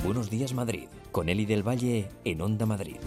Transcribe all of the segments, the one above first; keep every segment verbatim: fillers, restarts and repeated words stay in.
Buenos Días Madrid, con Eli del Valle en Onda Madrid.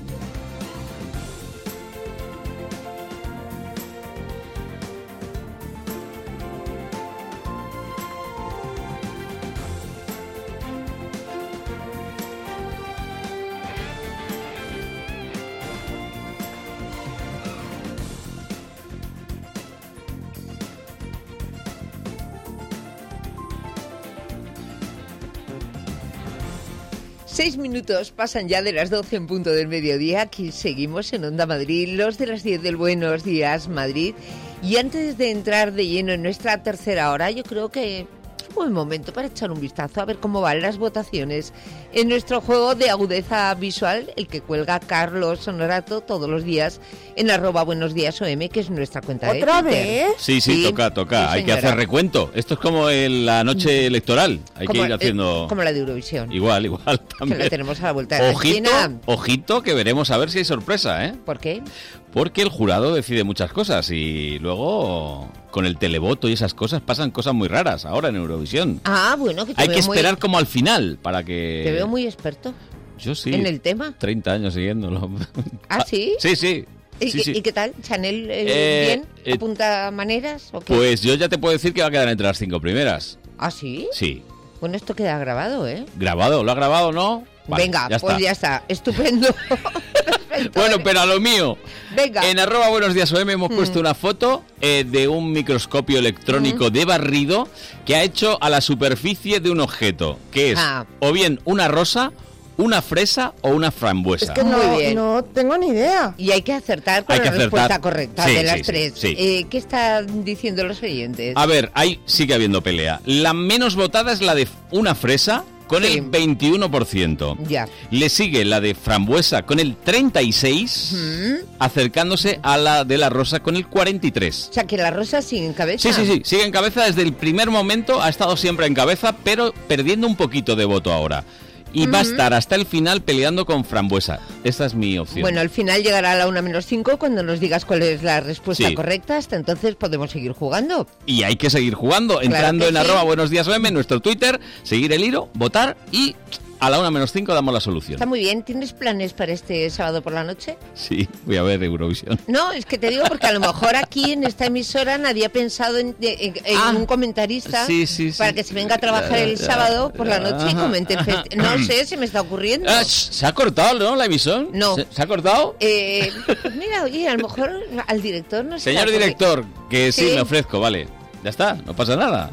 Seis minutos pasan ya de las doce en punto del mediodía. Aquí seguimos en Onda Madrid, los de las diez del Buenos Días Madrid. Y antes de entrar de lleno en nuestra tercera hora, yo creo que es un buen momento para echar un vistazo a ver cómo van las votaciones en nuestro juego de agudeza visual, el que cuelga Carlos Honorato todos los días en arroba buenos días O M, que es nuestra cuenta de ¿Otra Twitter. vez? Sí, sí, sí, toca, toca. Sí, hay que hacer recuento. Esto es como en la noche electoral. Hay como, que ir haciendo... Eh, como la de Eurovisión. Igual, igual también. Que la tenemos a la vuelta de la Ojito, esquina. ojito, que veremos a ver si hay sorpresa, ¿eh? ¿Por qué? Porque el jurado decide muchas cosas y luego con el televoto y esas cosas pasan cosas muy raras ahora en Eurovisión. Ah, bueno, que te Hay veo que esperar muy... como al final para que... Te veo muy experto. Yo sí. ¿En el tema? treinta años siguiéndolo. ¿Ah, sí? Sí, sí. ¿Y, sí, sí. ¿Y qué tal? ¿Chanel eh, Eh, bien? eh, ¿Apunta maneras o qué? Pues yo ya te puedo decir que va a quedar entre las cinco primeras. ¿Ah, sí? Sí. Bueno, esto queda grabado, ¿eh? ¿Grabado? ¿Lo ha grabado o no? Vale, Venga, ya pues está. ya está. Estupendo. Perfecto. Bueno, pero a lo mío. Venga. En arroba buenos días O M hemos Mm. puesto una foto eh, de un microscopio electrónico Mm. de barrido que ha hecho a la superficie de un objeto, que es Ah. o bien una rosa, una fresa o una frambuesa. Es que Muy no, bien. no tengo ni idea. Y hay que acertar con Hay que la respuesta acertar. correcta Sí, de las sí, sí, tres. sí. Eh, ¿Qué están diciendo los oyentes? A ver, ahí sigue habiendo pelea. La menos votada es la de una fresa con Sí. el veintiuno por ciento. Ya. Le sigue la de frambuesa con el treinta y seis por ciento, Mm. acercándose a la de la rosa con el cuarenta y tres por ciento. O sea, que la rosa sigue en cabeza. Sí, sí, sí, sigue en cabeza desde el primer momento, ha estado siempre en cabeza, pero perdiendo un poquito de voto ahora. Y va a Ujú. estar hasta el final peleando con frambuesa. Esta es mi opción. Bueno, al final llegará a la una menos cinco cuando nos digas cuál es la respuesta Sí. correcta. Hasta entonces podemos seguir jugando. Y hay que seguir jugando, entrando que en sí. arroba buenos días O M, en nuestro Twitter, seguir el hilo, votar y a la una menos cinco damos la solución. Está muy bien. ¿Tienes planes para este sábado por la noche? Sí, voy a ver Eurovisión. No, es que te digo porque a lo mejor aquí en esta emisora nadie ha pensado en, en- en Ah, un comentarista sí, sí, sí. para que se venga a trabajar Ya, el ya, sábado por la noche y ajá, comente el ajá. festi- No sé, se me está ocurriendo. Ah, sh, ¿Se ha cortado, no, la emisión? No. ¿Se, se ha cortado? Eh, pues mira, oye, a lo mejor al director no se Señor le ocurre- director, que sí, Sí. me ofrezco, vale. Ya está, no pasa nada.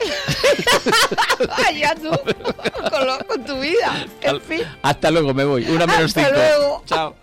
Vaya tú, con, lo- con tu vida. En fin. Hasta luego, me voy. Una menos Hasta cinco. luego. Chao.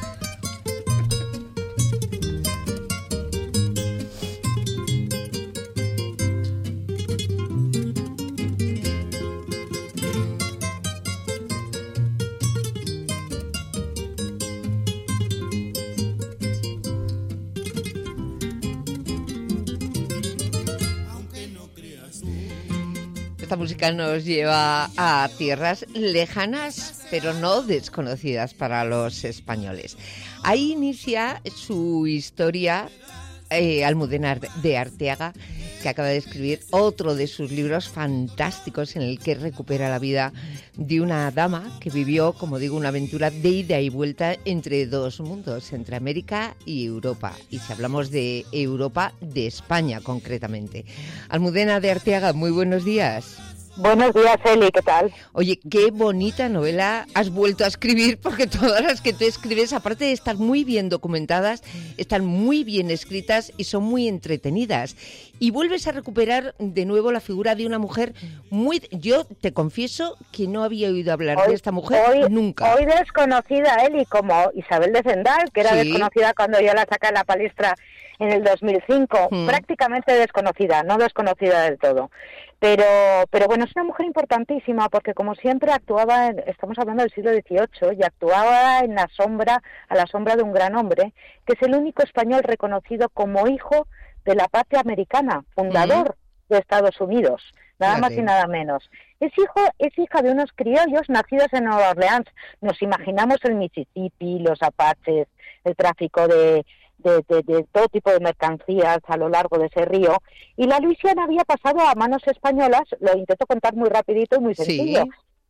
Esta música nos lleva a tierras lejanas, pero no desconocidas para los españoles. Ahí inicia su historia eh, Almudena de Arteaga, que acaba de escribir otro de sus libros fantásticos en el que recupera la vida de una dama que vivió, como digo, una aventura de ida y vuelta entre dos mundos, entre América y Europa. Y si hablamos de Europa, de España concretamente. Almudena de Arteaga, muy buenos días. Buenos días, Eli, ¿qué tal? Oye, qué bonita novela has vuelto a escribir, porque todas las que tú escribes, aparte de estar muy bien documentadas, están muy bien escritas y son muy entretenidas. Y vuelves a recuperar de nuevo la figura de una mujer muy... Yo te confieso que no había oído hablar Hoy- de esta mujer hoy, nunca. Hoy desconocida, Eli, como Isabel de Zendal, que era Sí. desconocida cuando yo la saqué a la palestra en el dos mil cinco. Mm. Prácticamente desconocida, no desconocida del todo. Pero, pero bueno, es una mujer importantísima porque, como siempre, actuaba, en- estamos hablando del siglo dieciocho, y actuaba en la sombra, a la sombra de un gran hombre, que es el único español reconocido como hijo de la patria americana, fundador de Estados Unidos, nada más Fíjate. y nada menos. Es hijo, es hija de unos criollos nacidos en Nueva Orleans. Nos imaginamos el Mississippi, los apaches, el tráfico de, de, de, de todo tipo de mercancías a lo largo de ese río. Y la Luisiana había pasado a manos españolas, lo intento contar muy rapidito y muy Sí. sencillo.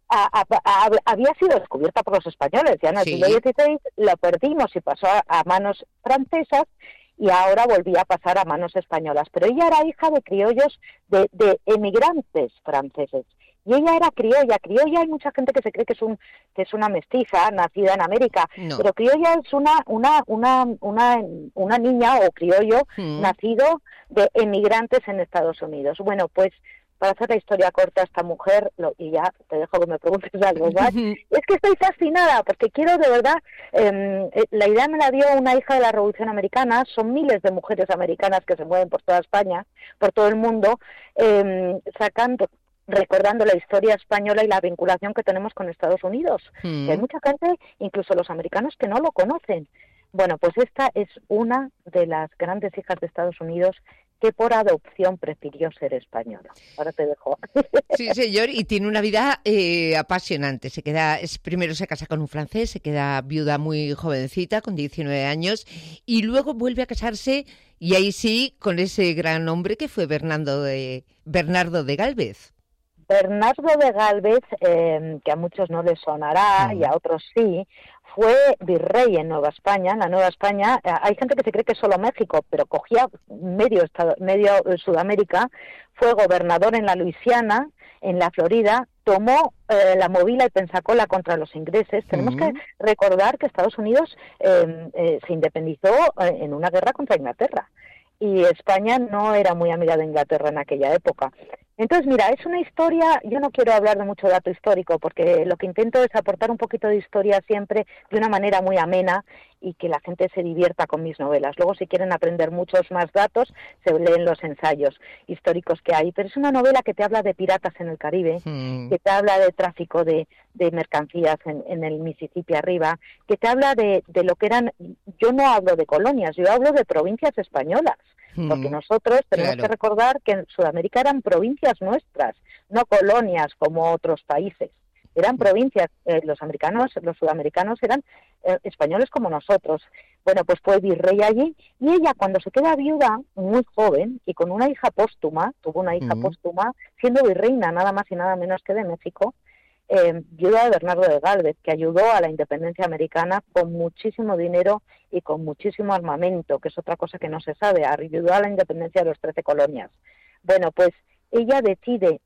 a, a, a, había sido descubierta por los españoles. Ya en el Sí. siglo dieciséis la perdimos y pasó a, a manos francesas, y ahora volvía a pasar a manos españolas. Pero ella era hija de criollos, de, de emigrantes franceses. Y ella era criolla. Criolla hay mucha gente que se cree que es un que es una mestiza nacida en América, No. pero criolla es una una una una una niña o criollo Mm. nacido de emigrantes en Estados Unidos. Bueno, pues para hacer la historia corta, esta mujer, lo, y ya te dejo que me preguntes algo más, es que estoy fascinada, porque quiero de verdad, eh, la idea me la dio una hija de la Revolución Americana, son miles de mujeres americanas que se mueven por toda España, por todo el mundo, eh, sacando, recordando la historia española y la vinculación que tenemos con Estados Unidos. Mm. Y hay mucha gente, incluso los americanos, que no lo conocen. Bueno, pues esta es una de las grandes hijas de Estados Unidos que por adopción prefirió ser española. Ahora te dejo. Sí, señor, y tiene una vida eh, apasionante. Se queda, es, primero se casa con un francés, se queda viuda muy jovencita, con diecinueve años, y luego vuelve a casarse, y ahí sí, con ese gran hombre que fue Bernardo de, Bernardo de Gálvez. Bernardo de Gálvez, eh, que a muchos no les sonará Mm. y a otros sí, fue virrey en Nueva España. En la Nueva España eh, hay gente que se cree que es solo México, pero cogía medio, estado, medio eh, Sudamérica. Fue gobernador en la Luisiana, en la Florida, tomó eh, la Movila y Pensacola contra los ingleses. Tenemos Mm. que recordar que Estados Unidos eh, eh, se independizó eh, en una guerra contra Inglaterra, y España no era muy amiga de Inglaterra en aquella época. Entonces, mira, es una historia, yo no quiero hablar de mucho dato histórico, porque lo que intento es aportar un poquito de historia siempre de una manera muy amena y que la gente se divierta con mis novelas. Luego, si quieren aprender muchos más datos, se leen los ensayos históricos que hay. Pero es una novela que te habla de piratas en el Caribe, Mm. que te habla de tráfico de, de mercancías en, en el Mississippi arriba, que te habla de, de lo que eran, yo no hablo de colonias, yo hablo de provincias españolas. Porque Mm. nosotros tenemos Claro. que recordar que en Sudamérica eran provincias nuestras, no colonias como otros países. Eran provincias, eh, los americanos, los sudamericanos eran eh, españoles como nosotros. Bueno, pues fue virrey allí, y ella, cuando se queda viuda, muy joven, y con una hija póstuma, tuvo una hija Mm. póstuma, siendo virreina nada más y nada menos que de México, eh, viuda de Bernardo de Gálvez, que ayudó a la independencia americana con muchísimo dinero y con muchísimo armamento, que es otra cosa que no se sabe, ayudó a la independencia de los trece colonias. Bueno, pues ella decide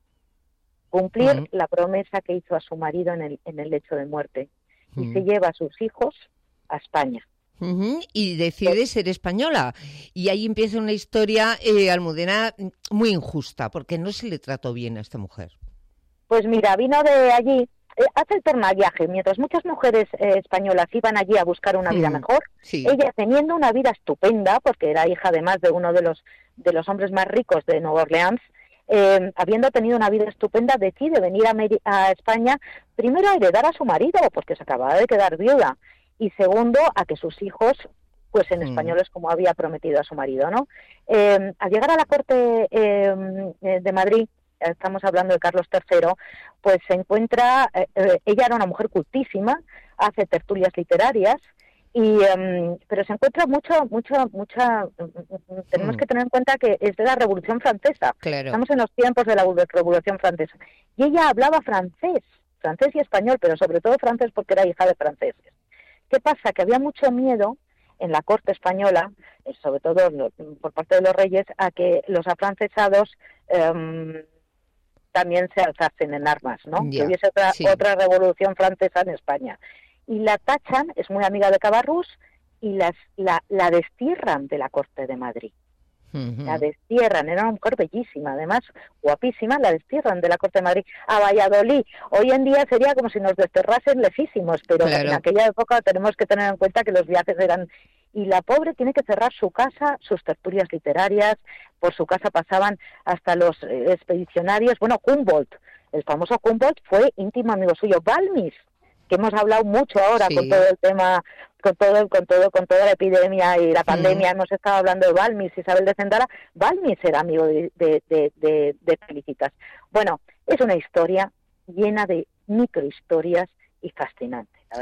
cumplir Mm. la promesa que hizo a su marido en el, en el lecho de muerte, y Mm. se lleva a sus hijos a España. Ujú, y decide ser española. Y ahí empieza una historia, eh, Almudena, muy injusta, porque no se le trató bien a esta mujer. Pues mira, vino de allí, eh, hace el tornaviaje, mientras muchas mujeres eh, españolas iban allí a buscar una vida Mm. mejor, Sí. ella, teniendo una vida estupenda, porque era hija además de uno de los de los hombres más ricos de Nueva Orleans, eh, habiendo tenido una vida estupenda, decide venir a, Meri- a España, primero a heredar a su marido, porque se acababa de quedar viuda, y segundo, a que sus hijos fuesen Mm. españoles como había prometido a su marido, ¿no? Eh, al llegar a la corte eh, de Madrid, estamos hablando de Carlos tercero, pues se encuentra, eh, eh, ella era una mujer cultísima, hace tertulias literarias, y um, pero se encuentra mucho, mucho, mucha, tenemos Mm. que tener en cuenta que es de la Revolución Francesa, Claro. estamos en los tiempos de la Revolución Francesa, y ella hablaba francés, francés y español, pero sobre todo francés porque era hija de franceses. ¿Qué pasa? Que había mucho miedo en la corte española, eh, sobre todo lo- por parte de los reyes, a que los afrancesados um, también se alzasen en armas, ¿no? Ya, Que hubiese otra, sí. otra revolución francesa en España. Y la tachan, es muy amiga de Cabarrús, y las, la, la destierran de la corte de Madrid. Ujú. La destierran, era una mujer bellísima, además guapísima, la destierran de la corte de Madrid a Valladolid. Hoy en día sería como si nos desterrasen lejísimos, pero Claro. en aquella época tenemos que tener en cuenta que los viajes eran... Y la pobre tiene que cerrar su casa, sus tertulias literarias, por su casa pasaban hasta los eh, expedicionarios. Bueno, Humboldt, el famoso Humboldt fue íntimo amigo suyo. Balmis, que hemos hablado mucho ahora Sí. con todo el tema, con todo, con todo, con toda la epidemia y la pandemia, hemos estado hablando de Balmis, Isabel de Zendara. Balmis era amigo de, de, de, de, de Felicitas. Bueno, es una historia llena de microhistorias y fascinante, la verdad.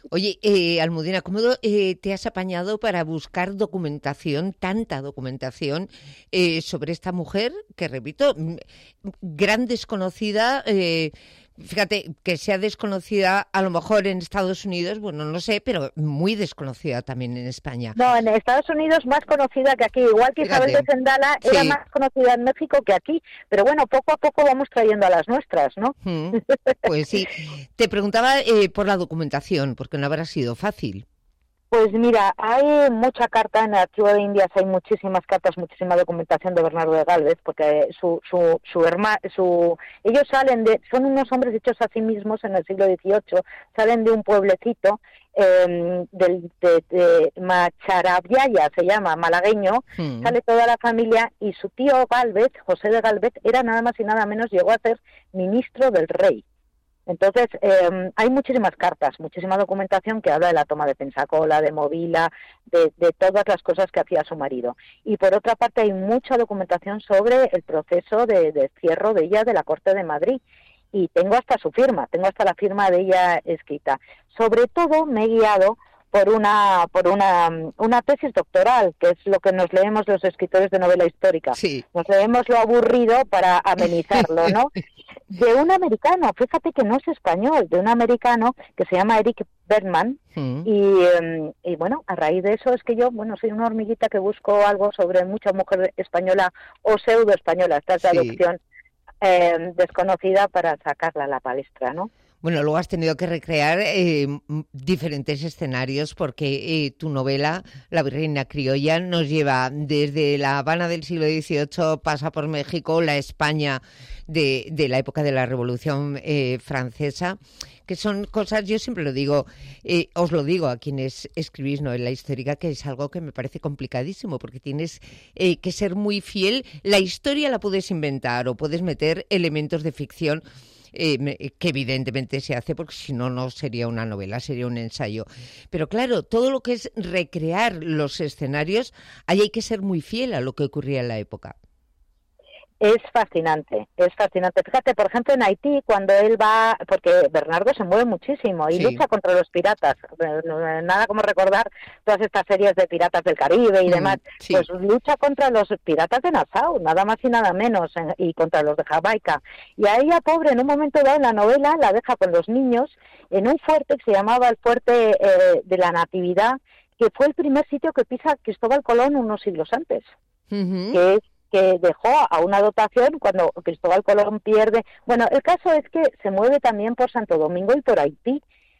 Oye, eh, Almudena, ¿cómo eh, te has apañado para buscar documentación, tanta documentación eh, sobre esta mujer que, repito, gran desconocida? Eh, fíjate, que sea desconocida a lo mejor en Estados Unidos, bueno, no sé, pero muy desconocida también en España. No, en Estados Unidos más conocida que aquí, igual que Fíjate. Isabel de Zendala Sí. era más conocida en México que aquí, pero bueno, poco a poco vamos trayendo a las nuestras, ¿no? Mm, pues sí. Te preguntaba eh, por la documentación, porque no habrá sido fácil. Pues mira, hay mucha carta en el Archivo de Indias, hay muchísimas cartas, muchísima documentación de Bernardo de Gálvez, porque su su su hermano, su ellos salen de, son unos hombres hechos a sí mismos en el siglo dieciocho, salen de un pueblecito eh, del de, de Macharabiaya, se llama, malagueño, Mm. sale toda la familia y su tío Gálvez, José de Gálvez, era nada más y nada menos, llegó a ser ministro del rey. Entonces, eh, hay muchísimas cartas, muchísima documentación que habla de la toma de Pensacola, de Movila, de, de todas las cosas que hacía su marido. Y por otra parte, hay mucha documentación sobre el proceso de destierro de ella de la Corte de Madrid. Y tengo hasta su firma, tengo hasta la firma de ella escrita. Sobre todo me he guiado por una por una, una tesis doctoral, que es lo que nos leemos los escritores de novela histórica. Sí. Nos leemos lo aburrido para amenizarlo, ¿no? De un americano, fíjate que no es español, de un americano que se llama Eric Bergman, Mm. y, eh, y bueno, a raíz de eso es que yo, bueno, soy una hormiguita que busco algo sobre mucha mujer española o pseudo española, esta Sí. traducción eh, desconocida para sacarla a la palestra, ¿no? Bueno, luego has tenido que recrear eh, m- diferentes escenarios porque eh, tu novela, La Virreina Criolla, nos lleva desde La Habana del siglo dieciocho, pasa por México, la España de, de la época de la Revolución eh, Francesa, que son cosas, yo siempre lo digo, eh, os lo digo a quienes escribís novela histórica, que es algo que me parece complicadísimo porque tienes eh, que ser muy fiel. La historia la puedes inventar o puedes meter elementos de ficción, Eh, que evidentemente se hace porque si no, no sería una novela, sería un ensayo. Pero claro, todo lo que es recrear los escenarios, ahí hay que ser muy fiel a lo que ocurría en la época. Es fascinante, es fascinante. Fíjate, por ejemplo, en Haití, cuando él va, porque Bernardo se mueve muchísimo y Sí. lucha contra los piratas. Nada como recordar todas estas series de piratas del Caribe y Mm, demás. sí. Pues lucha contra los piratas de Nassau, nada más y nada menos, en- y contra los de Jamaica. Y a ella, pobre, en un momento dado en la novela, la deja con los niños en un fuerte que se llamaba el Fuerte eh, de la Natividad, que fue el primer sitio que pisa Cristóbal Colón unos siglos antes, Ujú. que es que dejó a una dotación cuando Cristóbal Colón pierde. Bueno, el caso es que se mueve también por Santo Domingo y por Haití,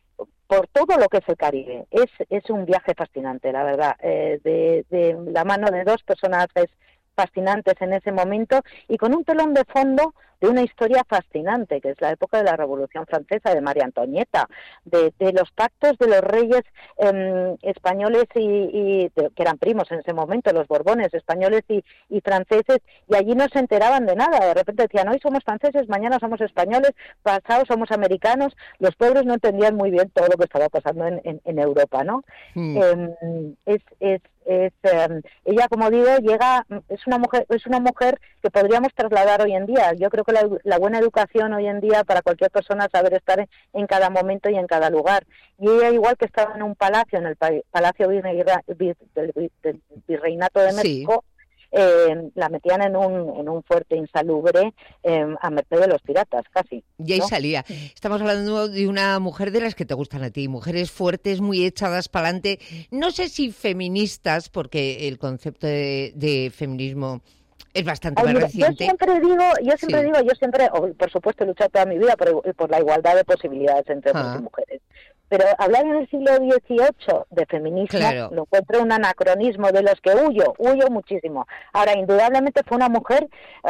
por todo lo que es el Caribe. Es, es un viaje fascinante, la verdad, eh, de, de la mano de dos personajes fascinantes en ese momento y con un telón de fondo de una historia fascinante, que es la época de la Revolución Francesa, de María Antonieta, de, de los pactos de los reyes eh, españoles y, y de, que eran primos en ese momento, los Borbones españoles y, y franceses, y allí no se enteraban de nada. De repente decían, hoy somos franceses, mañana somos españoles, pasado somos americanos. Los pobres no entendían muy bien todo lo que estaba pasando en, en, en Europa, ¿no? Mm. Eh, es, es, es eh, ella, como digo, llega, es una mujer, es una mujer que podríamos trasladar hoy en día. Yo creo que la, la buena educación hoy en día para cualquier persona es saber estar en, en cada momento y en cada lugar. Y ella, igual que estaba en un palacio, en el pa- Palacio Virreina- Vir- del, del Virreinato de Sí. México, eh, la metían en un, en un fuerte insalubre eh, a merced de los piratas, casi. Y ahí ¿no? salía. Estamos hablando de una mujer de las que te gustan a ti, mujeres fuertes, muy echadas para adelante. No sé si feministas, porque el concepto de, de feminismo es bastante Ay, más mira, yo reciente. siempre digo, yo siempre Sí. digo, yo siempre, oh, por supuesto, he luchado toda mi vida por, por la igualdad de posibilidades entre hombres Ah. y mujeres. Pero hablar en el siglo dieciocho de feminismo Claro. lo encuentro un anacronismo de los que huyo, huyo muchísimo. Ahora, indudablemente fue una mujer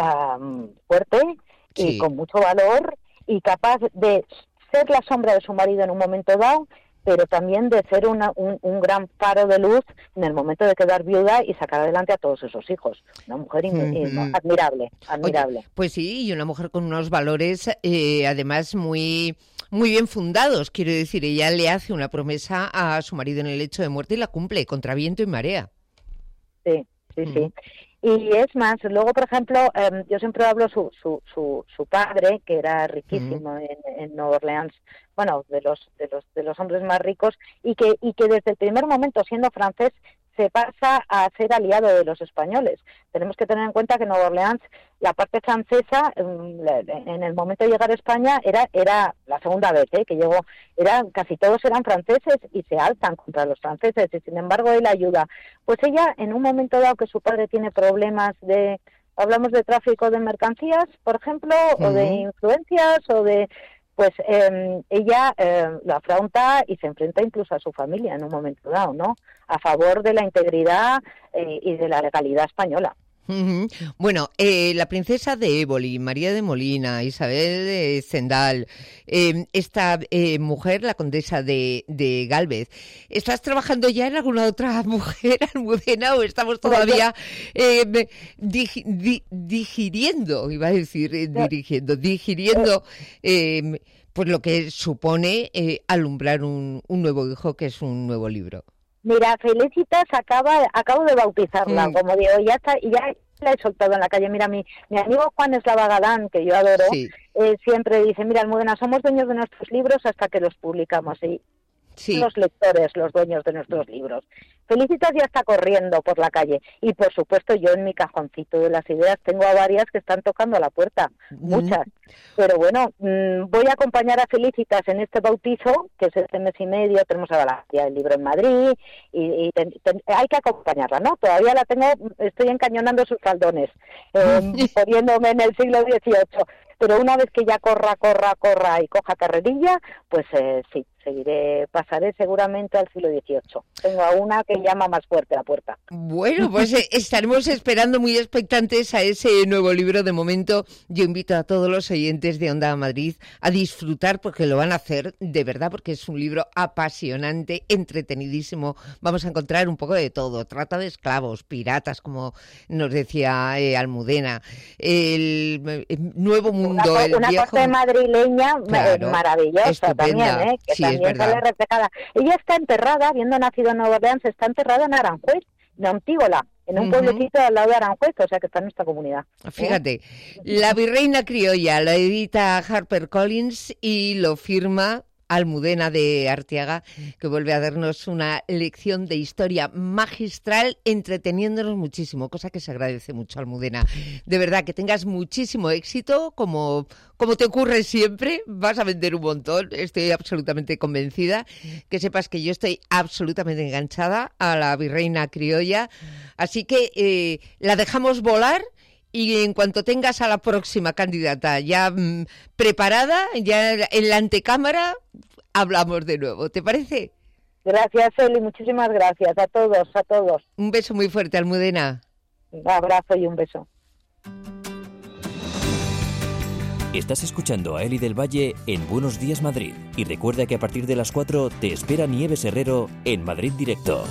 um, fuerte y Sí. con mucho valor y capaz de ser la sombra de su marido en un momento dado, pero también de ser una, un, un gran faro de luz en el momento de quedar viuda y sacar adelante a todos esos hijos. Una mujer in- in- Ujú. admirable, admirable. Oye, pues sí, y una mujer con unos valores eh, además muy, muy bien fundados. Quiero decir, ella le hace una promesa a su marido en el lecho de muerte y la cumple contra viento y marea. Sí, sí, Mm. sí. Y es más, luego, por ejemplo, eh, yo siempre hablo su, su, su, su padre, que era riquísimo mm. en, en Nueva Orleans, bueno, de los, de los, de los hombres más ricos, y que, y que desde el primer momento, siendo francés, se pasa a ser aliado de los españoles. Tenemos que tener en cuenta que Nueva Orleans, la parte francesa, en el momento de llegar a España, era era la segunda vez ¿eh? que llegó, era, casi todos eran franceses y se alzan contra los franceses, y sin embargo él ayuda. Pues ella, en un momento dado que su padre tiene problemas de, hablamos de tráfico de mercancías, por ejemplo, uh-huh. o de influencias, o de... pues eh, ella eh, lo afronta y se enfrenta incluso a su familia en un momento dado, ¿no? A favor de la integridad eh, y de la legalidad española. Uh-huh. Bueno, eh, la princesa de Éboli, María de Molina, Isabel de Zendal, eh, esta eh, mujer, la condesa de, de Gálvez, ¿estás trabajando ya en alguna otra mujer, Almudena, o estamos todavía eh, dig, di, digiriendo, iba a decir, eh, dirigiendo, digiriendo eh, pues lo que supone eh, alumbrar un, un nuevo hijo, que es un nuevo libro? Mira, Felicitas acaba, acabo de bautizarla, mm. como digo, ya está, y ya la he soltado en la calle. Mira, mi, mi amigo Juan Eslava Gadán, que yo adoro, sí. eh, siempre dice, mira, Almudena, somos dueños de nuestros libros hasta que los publicamos, y sí. los lectores, los dueños de nuestros libros. Felicitas ya está corriendo por la calle, y por supuesto yo en mi cajoncito de las ideas tengo a varias que están tocando a la puerta, mm. muchas, pero bueno, mmm, voy a acompañar a Felicitas en este bautizo, que es este mes y medio. Tenemos ahora la Feria del Libro en Madrid, y, y ten, ten, hay que acompañarla, ¿no? Todavía la tengo, estoy encañonando sus faldones, eh, poniéndome en el siglo dieciocho, pero una vez que ya corra, corra, corra y coja carrerilla, pues eh, sí, seguiré, pasaré seguramente al siglo dieciocho. Tengo a una que llama más fuerte a la puerta. Bueno, pues eh, estaremos esperando muy expectantes a ese nuevo libro. De momento, yo invito a todos los oyentes de Onda Madrid a disfrutar, porque lo van a hacer de verdad, porque es un libro apasionante, entretenidísimo. Vamos a encontrar un poco de todo: trata de esclavos, piratas, como nos decía eh, Almudena, el, el nuevo mundo, una, el una viejo... corte madrileña claro, maravillosa estupenda. También, ¿eh? Que sí, también sale reflejada. Ella está enterrada, habiendo nacido en Nueva Orleans, está enterrada en Aranjuez, de Antígola, en un uh-huh. pueblecito al lado de Aranjuez, o sea que está en nuestra comunidad. Fíjate, ¿eh? La Virreina Criolla la edita HarperCollins y lo firma Almudena de Arteaga, que vuelve a darnos una lección de historia magistral, entreteniéndonos muchísimo, cosa que se agradece mucho, Almudena. De verdad, que tengas muchísimo éxito, como, como te ocurre siempre. Vas a vender un montón, estoy absolutamente convencida. Que sepas que yo estoy absolutamente enganchada a la Virreina Criolla, así que eh, la dejamos volar. Y en cuanto tengas a la próxima candidata ya mmm, preparada, ya en la antecámara, hablamos de nuevo. ¿Te parece? Gracias, Eli. Muchísimas gracias a todos, a todos. Un beso muy fuerte, Almudena. Un abrazo y un beso. Estás escuchando a Eli del Valle en Buenos Días Madrid. Y recuerda que a partir de las cuatro te espera Nieves Herrero en Madrid Directo.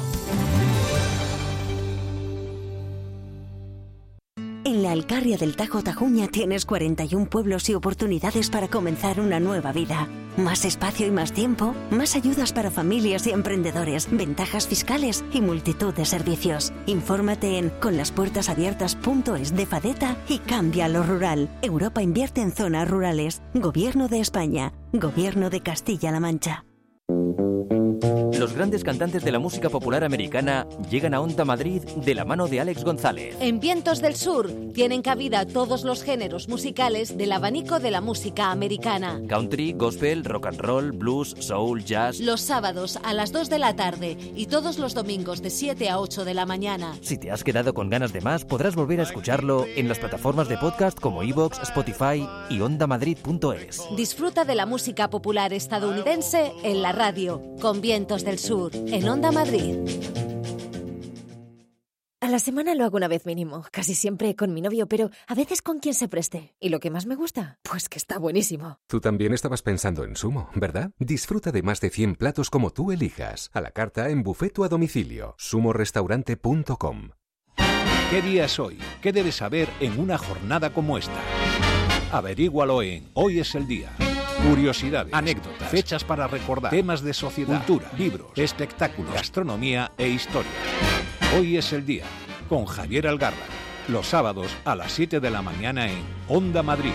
En la Alcarria del Tajo Tajuña tienes cuarenta y un pueblos y oportunidades para comenzar una nueva vida. Más espacio y más tiempo, más ayudas para familias y emprendedores, ventajas fiscales y multitud de servicios. Infórmate en conlaspuertasabiertas punto es de Fadeta y cambia lo rural. Europa invierte en zonas rurales. Gobierno de España. Gobierno de Castilla-La Mancha. Los grandes cantantes de la música popular americana llegan a Onda Madrid de la mano de Alex González. En Vientos del Sur tienen cabida todos los géneros musicales del abanico de la música americana. Country, gospel, rock and roll, blues, soul, jazz. Los sábados a las dos de la tarde y todos los domingos de siete a ocho de la mañana. Si te has quedado con ganas de más, podrás volver a escucharlo en las plataformas de podcast como iVoox, Spotify y onda madrid punto es. Disfruta de la música popular estadounidense en la radio, con Vientos del Sur, en Onda Madrid. A la semana lo hago una vez mínimo, casi siempre con mi novio, pero a veces con quien se preste. ¿Y lo que más me gusta? Pues que está buenísimo. Tú también estabas pensando en Sumo, ¿verdad? Disfruta de más de cien platos como tú elijas, a la carta, en buffet o a domicilio. sumo restaurante punto com. ¿Qué día es hoy? ¿Qué debes saber en una jornada como esta? Averígualo en Hoy es el Día. Curiosidades, anécdotas, fechas para recordar, temas de sociedad, cultura, libros, espectáculos, gastronomía e historia. Hoy es el Día, con Javier Algarra, los sábados a las siete de la mañana en Onda Madrid.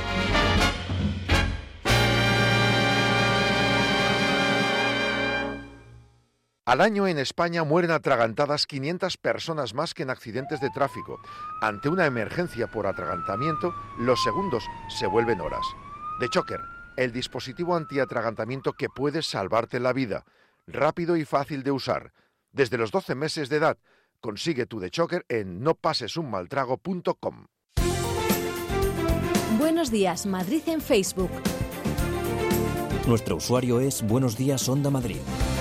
Al año en España mueren atragantadas quinientas personas más que en accidentes de tráfico. Ante una emergencia por atragantamiento, los segundos se vuelven horas. The Choker, el dispositivo antiatragantamiento que puede salvarte la vida. Rápido y fácil de usar. Desde los doce meses de edad, consigue tu The Choker en no pases un mal trago punto com. Buenos días, Madrid en Facebook. Nuestro usuario es Buenos Días Onda Madrid.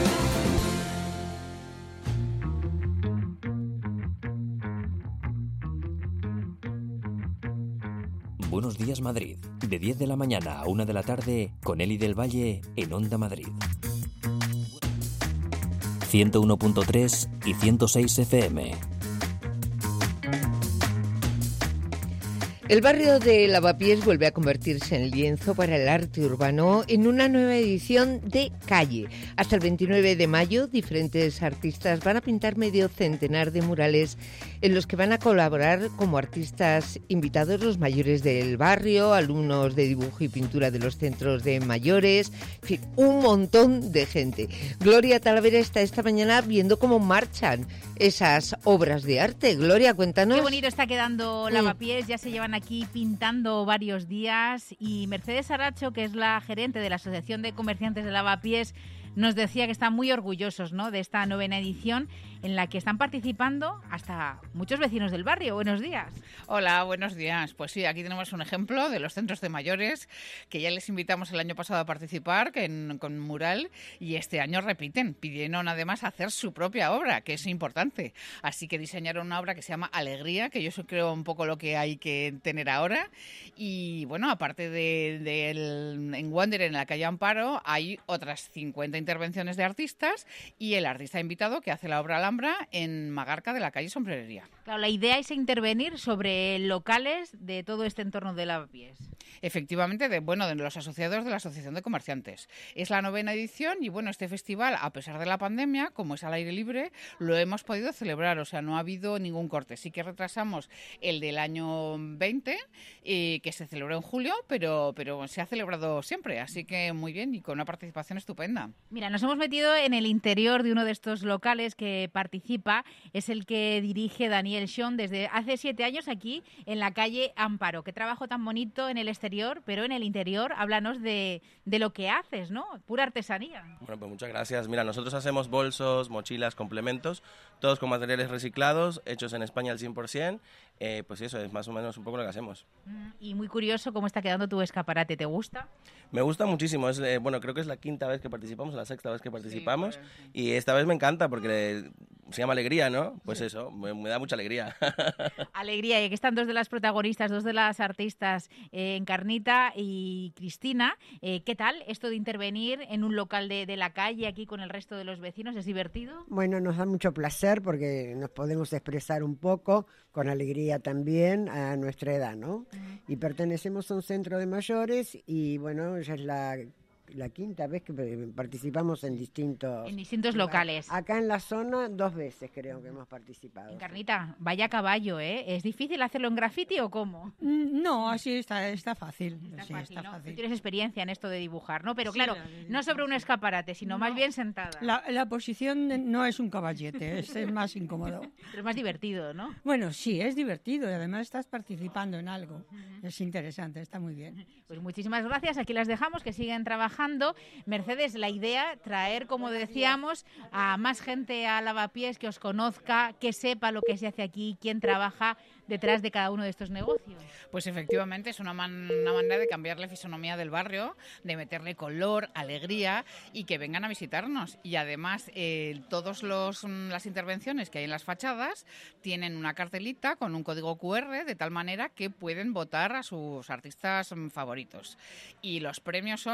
Buenos Días Madrid, de diez de la mañana a una de la tarde, con Eli del Valle en Onda Madrid. ciento uno punto tres y ciento seis F M. El barrio de Lavapiés vuelve a convertirse en lienzo para el arte urbano en una nueva edición de Calle. Hasta el veintinueve de mayo, diferentes artistas van a pintar medio centenar de murales en los que van a colaborar como artistas invitados los mayores del barrio, alumnos de dibujo y pintura de los centros de mayores, en fin, un montón de gente. Gloria Talavera está esta mañana viendo cómo marchan esas obras de arte. Gloria, cuéntanos. Qué bonito está quedando Lavapiés, ya se llevan aquí pintando varios días, y Mercedes Aracho, que es la gerente de la Asociación de Comerciantes de Lavapiés, nos decía que están muy orgullosos, ¿no?, de esta novena edición en la que están participando hasta muchos vecinos del barrio. Buenos días. Hola, buenos días. Pues sí, aquí tenemos un ejemplo de los centros de mayores que ya les invitamos el año pasado a participar que en, con mural, y este año repiten. Pidieron además hacer su propia obra, que es importante. Así que diseñaron una obra que se llama Alegría, que yo creo un poco lo que hay que tener ahora. Y bueno, aparte de, de el, en Wander, en la calle Amparo, hay otras cincuenta intervenciones de artistas, y el artista invitado que hace la obra Alhambra en Magarca de la calle Sombrerería. Claro, la idea es intervenir sobre locales de todo este entorno de Lavapiés. Efectivamente, de, bueno, de los asociados de la Asociación de Comerciantes. Es la novena edición y bueno, este festival, a pesar de la pandemia, como es al aire libre, lo hemos podido celebrar, o sea, no ha habido ningún corte. Sí que retrasamos el del año veinte, eh, que se celebró en julio, pero, pero se ha celebrado siempre, así que muy bien y con una participación estupenda. Mira, nos hemos metido en el interior de uno de estos locales que participa, es el que dirige Daniel Schon desde hace siete años aquí en la calle Amparo. Qué trabajo tan bonito en el exterior, pero en el interior, háblanos de, de lo que haces, ¿no? Pura artesanía. Bueno, pues muchas gracias. Mira, nosotros hacemos bolsos, mochilas, complementos, todos con materiales reciclados, hechos en España al cien por ciento. Eh, pues eso es más o menos un poco lo que hacemos. Y muy curioso cómo está quedando tu escaparate, ¿te gusta? Me gusta muchísimo, es, eh, bueno, creo que es la quinta vez que participamos, la sexta vez que participamos, sí, pues, y esta vez me encanta porque se llama Alegría, ¿no? Pues sí. Eso, me, me da mucha alegría. Alegría, y aquí están dos de las protagonistas, dos de las artistas, eh, Encarnita y Cristina. Eh, ¿Qué tal esto de intervenir en un local de, de la calle aquí con el resto de los vecinos? ¿Es divertido? Bueno, nos da mucho placer porque nos podemos expresar un poco, con alegría también, a nuestra edad, ¿no? Uh-huh. Y pertenecemos a un centro de mayores y bueno, ya es la... la quinta vez que participamos en distintos... En distintos locales. Acá en la zona dos veces creo que hemos participado. Encarnita, vaya caballo, ¿eh? ¿Es difícil hacerlo en graffiti o cómo? No, así está, está fácil. Está sí, fácil, está ¿no? fácil. Tú tienes experiencia en esto de dibujar, ¿no? Pero sí, claro, la, no sobre un escaparate, sino no, más bien sentada. La, la posición no es un caballete, es, es más incómodo. Pero es más divertido, ¿no? Bueno, sí, es divertido y además estás participando en algo. Uh-huh. Es interesante, está muy bien. Pues muchísimas gracias, aquí las dejamos, que siguen trabajando. Mercedes, la idea, traer, como decíamos, a más gente a Lavapiés, que os conozca, que sepa lo que se hace aquí, quién trabaja detrás de cada uno de estos negocios. Pues efectivamente es una, man, una manera de cambiar la fisonomía del barrio, de meterle color, alegría y que vengan a visitarnos. Y además eh, todas las intervenciones que hay en las fachadas tienen una cartelita con un código cu erre de tal manera que pueden votar a sus artistas favoritos. Y los premios son mil doscientos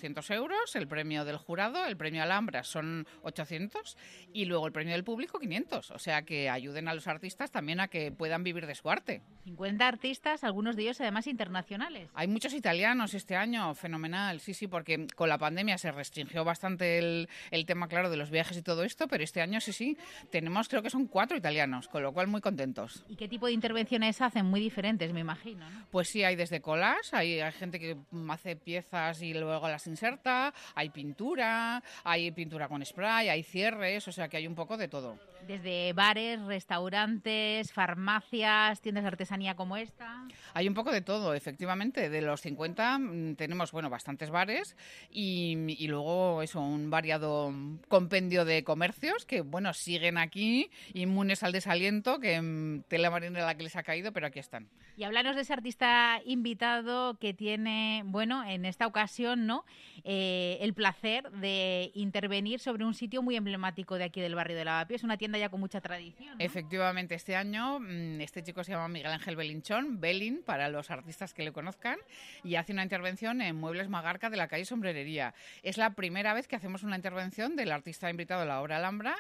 doscientos euros, el premio del jurado, el premio Alhambra son ochocientos y luego el premio del público quinientos. O sea, que ayuden a los artistas también a que puedan vivir de su arte. cincuenta artistas, algunos de ellos además internacionales. Hay muchos italianos este año, fenomenal, sí, sí, porque con la pandemia se restringió bastante el, el tema, claro, de los viajes y todo esto, pero este año sí, sí, tenemos, creo que son cuatro italianos, con lo cual muy contentos. ¿Y qué tipo de intervenciones hacen? Muy diferentes, me imagino, ¿no? Pues sí, hay desde colas, hay, hay gente que hace piezas y luego las inserta, hay pintura, hay pintura con spray, hay cierres, o sea que hay un poco de todo. Desde bares, restaurantes, farmacias, tiendas de artesanía como esta. Hay un poco de todo, efectivamente. De los cincuenta tenemos, bueno, bastantes bares y, y luego eso, un variado compendio de comercios que, bueno, siguen aquí, inmunes al desaliento, que en tela marinera la que les ha caído, pero aquí están. Y háblanos de ese artista invitado que tiene, bueno, en esta ocasión, ¿no?, eh, el placer de intervenir sobre un sitio muy emblemático de aquí del barrio de Lavapiés, una tienda ya con mucha tradición, ¿no? Efectivamente, este año este chico se llama Miguel Ángel Belinchón, Belin, para los artistas que le conozcan, y hace una intervención en Muebles Magarca de la calle Sombrerería. Es la primera vez que hacemos una intervención del artista invitado a la obra Alhambra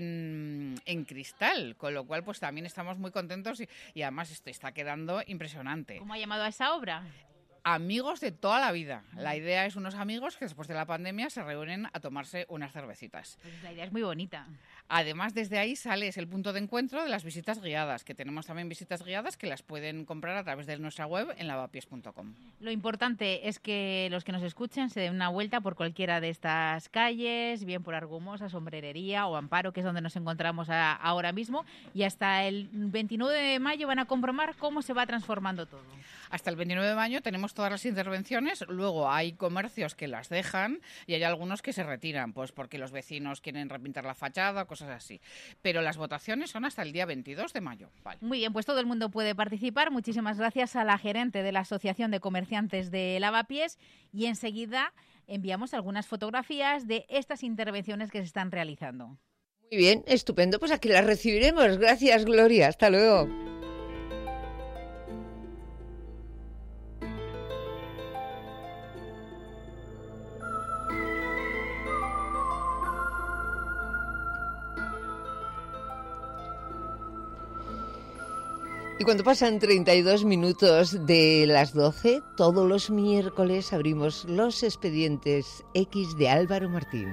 en, en cristal, con lo cual pues también estamos muy contentos y, y además esto está quedando impresionante. ¿Cómo ha llamado a esa obra? Amigos de toda la vida. La idea es unos amigos que después de la pandemia se reúnen a tomarse unas cervecitas. Pues la idea es muy bonita. Además, desde ahí sale, es el punto de encuentro de las visitas guiadas, que tenemos también visitas guiadas que las pueden comprar a través de nuestra web en lavapiés punto com. Lo importante es que los que nos escuchen se den una vuelta por cualquiera de estas calles, bien por Argumosa, Sombrerería o Amparo, que es donde nos encontramos a, ahora mismo, y hasta el veintinueve de mayo van a comprobar cómo se va transformando todo. Hasta el veintinueve de mayo tenemos todas las intervenciones, luego hay comercios que las dejan y hay algunos que se retiran, pues porque los vecinos quieren repintar la fachada, cosas así. Pero las votaciones son hasta el día veintidós de mayo. Vale. Muy bien, pues todo el mundo puede participar. Muchísimas gracias a la gerente de la Asociación de Comerciantes de Lavapiés y enseguida enviamos algunas fotografías de estas intervenciones que se están realizando. Muy bien, estupendo, pues aquí las recibiremos. Gracias, Gloria, hasta luego. Y cuando pasan treinta y dos minutos de las doce, todos los miércoles abrimos los expedientes X de Álvaro Martín.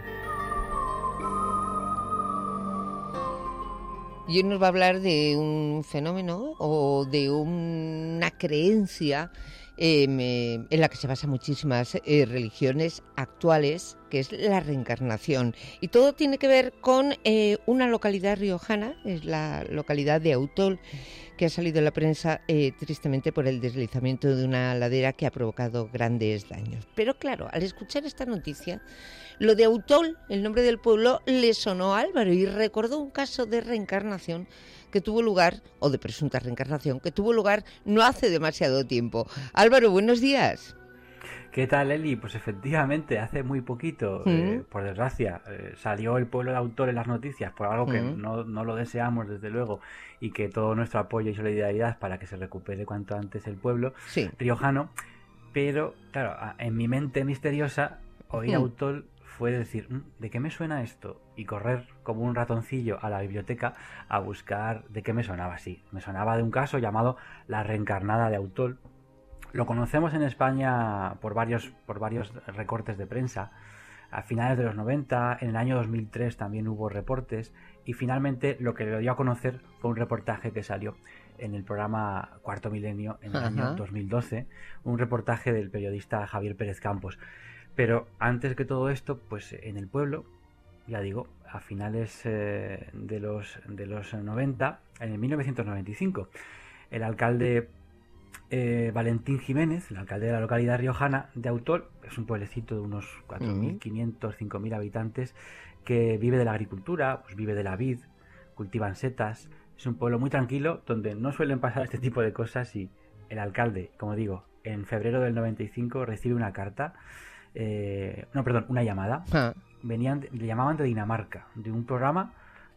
Y hoy nos va a hablar de un fenómeno o de una creencia eh, en la que se basan muchísimas eh, religiones actuales, que es la reencarnación. Y todo tiene que ver con eh, una localidad riojana, es la localidad de Autol, que ha salido en la prensa eh, tristemente por el deslizamiento de una ladera que ha provocado grandes daños. Pero claro, al escuchar esta noticia, lo de Autol, el nombre del pueblo, le sonó a Álvaro y recordó un caso de reencarnación que tuvo lugar, o de presunta reencarnación, que tuvo lugar no hace demasiado tiempo. Álvaro, buenos días. ¿Qué tal, Eli? Pues efectivamente, hace muy poquito, ¿Mm? eh, por desgracia, eh, salió el pueblo de Autol en las noticias por algo que ¿Mm? no, no lo deseamos, desde luego, y que todo nuestro apoyo y solidaridad para que se recupere cuanto antes el pueblo sí. riojano. Pero, claro, en mi mente misteriosa, oír ¿Mm? Autol fue decir, ¿de qué me suena esto? Y correr como un ratoncillo a la biblioteca a buscar de qué me sonaba así. Me sonaba de un caso llamado La Reencarnada de Autol. Lo conocemos en España por varios, por varios recortes de prensa. A finales de los noventa, en el año dos mil tres también hubo reportes y finalmente lo que le dio a conocer fue un reportaje que salió en el programa Cuarto Milenio en el Ajá. año dos mil doce, un reportaje del periodista Javier Pérez Campos. Pero antes que todo esto, pues en el pueblo, ya digo, a finales eh, de los de los noventa, en el mil novecientos noventa y cinco, el alcalde Eh, Valentín Jiménez, el alcalde de la localidad riojana de Autol, es un pueblecito de unos cuatro mil quinientos, cinco mil habitantes que vive de la agricultura, pues vive de la vid, cultivan setas. Es un pueblo muy tranquilo donde no suelen pasar este tipo de cosas y el alcalde, como digo, en febrero del noventa y cinco recibe una carta, eh, no, perdón, una llamada. Ah. Venían, le llamaban de Dinamarca, de un programa,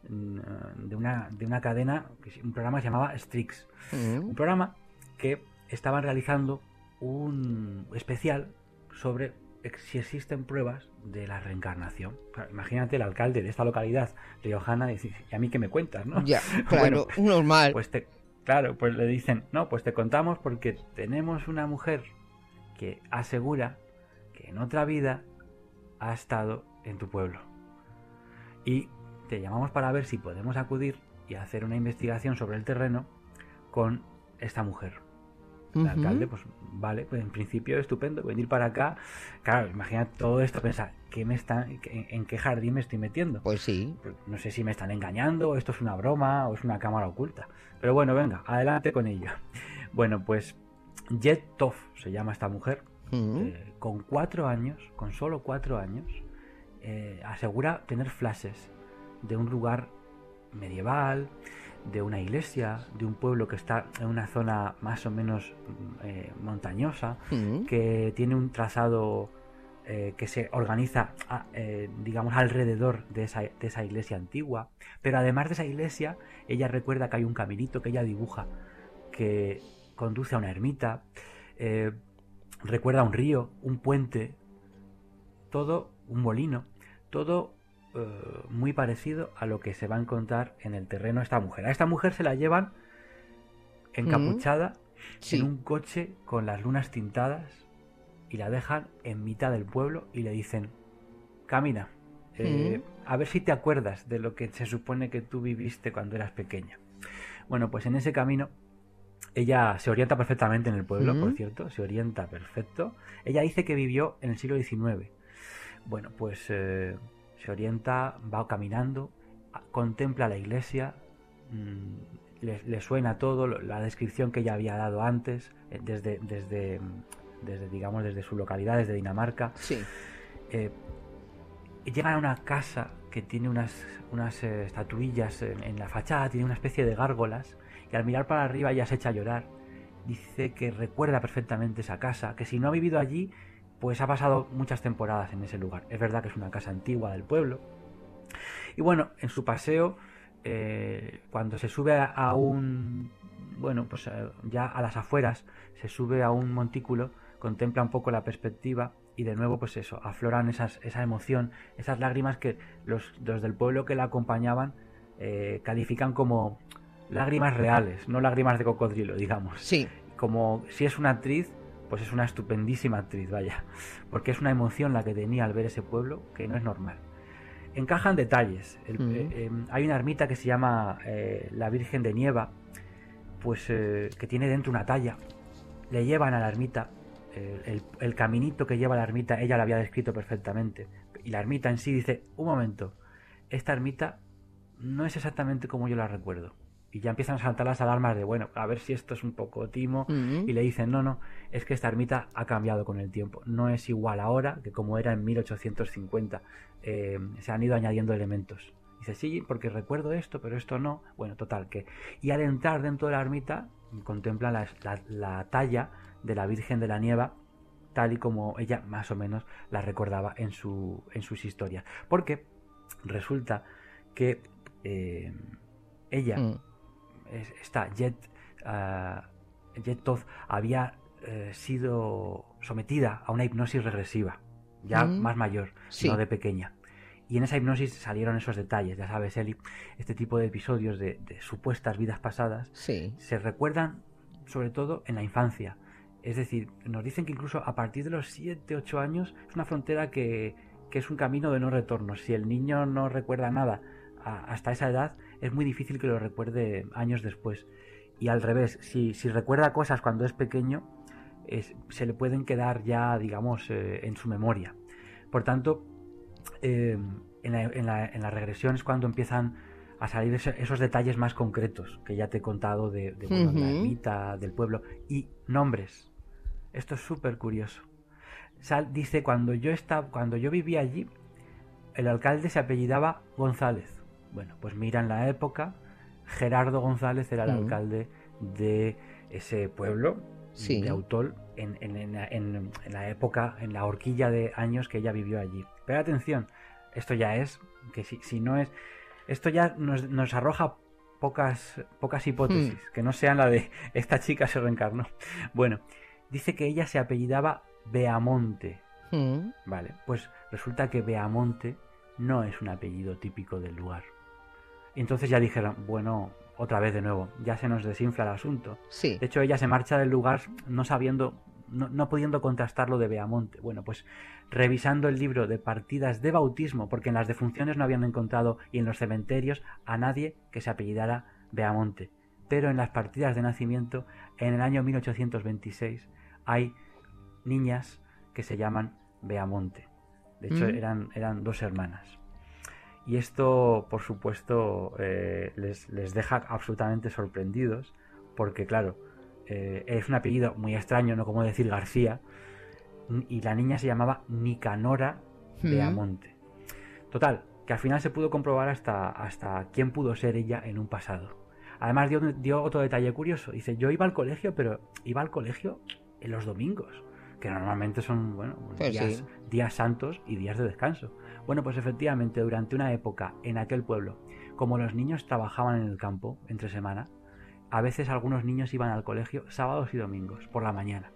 de una, de una cadena, un programa que se llamaba Strix. Uh-huh. Un programa que estaban realizando un especial sobre si existen pruebas de la reencarnación. Imagínate el alcalde de esta localidad riojana dice, ¿y a mí qué me cuentas, no? Ya, claro, bueno, normal. Pues te, claro, pues le dicen, no, pues te contamos porque tenemos una mujer que asegura que en otra vida ha estado en tu pueblo. Y te llamamos para ver si podemos acudir y hacer una investigación sobre el terreno con esta mujer. El uh-huh. alcalde, pues vale, pues en principio estupendo, venir para acá. Claro, imagínate todo esto, pensar, ¿qué me están, en, ¿en qué jardín me estoy metiendo? Pues sí. Pues no sé si me están engañando, o esto es una broma, o es una cámara oculta. Pero bueno, venga, adelante con ello. Bueno, pues Jet Tov se llama esta mujer, uh-huh. eh, con cuatro años, con solo cuatro años, eh, asegura tener flashes de un lugar medieval, de una iglesia, de un pueblo que está en una zona más o menos eh, montañosa, mm. que tiene un trazado eh, que se organiza, a, eh, digamos, alrededor de esa, de esa iglesia antigua. Pero además de esa iglesia, ella recuerda que hay un caminito que ella dibuja que conduce a una ermita, eh, recuerda un río, un puente, todo, un molino, todo Uh, muy parecido a lo que se va a encontrar en el terreno esta mujer. A esta mujer se la llevan encapuchada mm, sí. en un coche con las lunas tintadas y la dejan en mitad del pueblo y le dicen, camina, eh, mm. a ver si te acuerdas de lo que se supone que tú viviste cuando eras pequeña. Bueno, pues en ese camino ella se orienta perfectamente en el pueblo, mm. por cierto, se orienta perfecto. Ella dice que vivió en el siglo diecinueve. Bueno, pues eh, se orienta, va caminando, contempla la iglesia, mmm, le, le suena todo, la descripción que ella había dado antes, desde, desde, desde digamos, desde su localidad, desde Dinamarca. Sí. Eh, llegan a una casa que tiene unas, unas eh, estatuillas en, en la fachada, tiene una especie de gárgolas, y al mirar para arriba ella se echa a llorar. Dice que recuerda perfectamente esa casa, que si no ha vivido allí, pues ha pasado muchas temporadas en ese lugar. Es verdad que es una casa antigua del pueblo. Y bueno, en su paseo, eh, cuando se sube a, a un... Bueno, pues eh, ya a las afueras, se sube a un montículo, contempla un poco la perspectiva y de nuevo, pues eso, afloran esas, esa emoción, esas lágrimas que los, los del pueblo que la acompañaban eh, califican como lágrimas reales, no lágrimas de cocodrilo, digamos. Sí. Como si es una actriz, pues es una estupendísima actriz, vaya, porque es una emoción la que tenía al ver ese pueblo que no es normal. Encajan detalles. El, uh-huh. eh, eh, hay una ermita que se llama eh, la Virgen de Nieva, pues eh, que tiene dentro una talla. Le llevan a la ermita, eh, el, el caminito que lleva a la ermita, ella lo había descrito perfectamente. Y la ermita en sí dice, un momento, esta ermita no es exactamente como yo la recuerdo. Y ya empiezan a saltar las alarmas de, bueno, a ver si esto es un poco timo. Uh-huh. Y le dicen, no, no, es que esta ermita ha cambiado con el tiempo. No es igual ahora que como era en mil ochocientos cincuenta. Eh, se han ido añadiendo elementos. Dice, sí, porque recuerdo esto, pero esto no. Bueno, total, que... Y al entrar dentro de la ermita, contemplan la, la, la talla de la Virgen de la Nieva, tal y como ella más o menos la recordaba en, su, en sus historias. Porque resulta que eh, ella... Uh-huh. Esta Jet, uh, Jet Tov había uh, sido sometida a una hipnosis regresiva, ya mm. más mayor, sí. no de pequeña. Y en esa hipnosis salieron esos detalles, ya sabes, Eli, este tipo de episodios de, de supuestas vidas pasadas sí. se recuerdan sobre todo en la infancia. Es decir, nos dicen que incluso a partir de los siete, ocho años es una frontera que, que es un camino de no retorno. Si el niño no recuerda nada a, hasta esa edad, es muy difícil que lo recuerde años después. Y al revés, si, si recuerda cosas cuando es pequeño, es, se le pueden quedar ya, digamos, eh, en su memoria. Por tanto, eh, en, la, en, la, en la regresión es cuando empiezan a salir esos, esos detalles más concretos que ya te he contado de, de bueno, uh-huh. la ermita, del pueblo. Y nombres. Esto es súper curioso. Sal dice, cuando yo, estaba, cuando yo vivía allí, el alcalde se apellidaba González. Bueno, pues mira, en la época, Gerardo González era el mm. alcalde de ese pueblo, sí. de Autol, en, en, en, en, en la época, en la horquilla de años que ella vivió allí. Pero atención, esto ya es, que si, si no es, esto ya nos, nos arroja pocas, pocas hipótesis, mm. que no sean la de esta chica se reencarnó. Bueno, dice que ella se apellidaba Beamonte, Mm. Vale, pues resulta que Beamonte no es un apellido típico del lugar. Y entonces ya dijeron, bueno, otra vez de nuevo, ya se nos desinfla el asunto. Sí. De hecho, ella se marcha del lugar no sabiendo, no, no pudiendo contrastar lo de Beamonte. Bueno, pues revisando el libro de partidas de bautismo, porque en las defunciones no habían encontrado, y en los cementerios, a nadie que se apellidara Beamonte. Pero en las partidas de nacimiento, en el año mil ochocientos veintiséis, hay niñas que se llaman Beamonte. De hecho, mm. eran, eran dos hermanas. Y esto, por supuesto, eh, les, les deja absolutamente sorprendidos, porque, claro, eh, es un apellido muy extraño, no como decir García, y la niña se llamaba Nicanora mm. Beamonte. Total, que al final se pudo comprobar hasta, hasta quién pudo ser ella en un pasado. Además dio, dio otro detalle curioso. Dice, yo iba al colegio, pero iba al colegio en los domingos, que normalmente son, bueno, pues días, sí. días santos y días de descanso. Bueno, pues efectivamente, durante una época en aquel pueblo, como los niños trabajaban en el campo entre semana, a veces algunos niños iban al colegio sábados y domingos, por la mañana.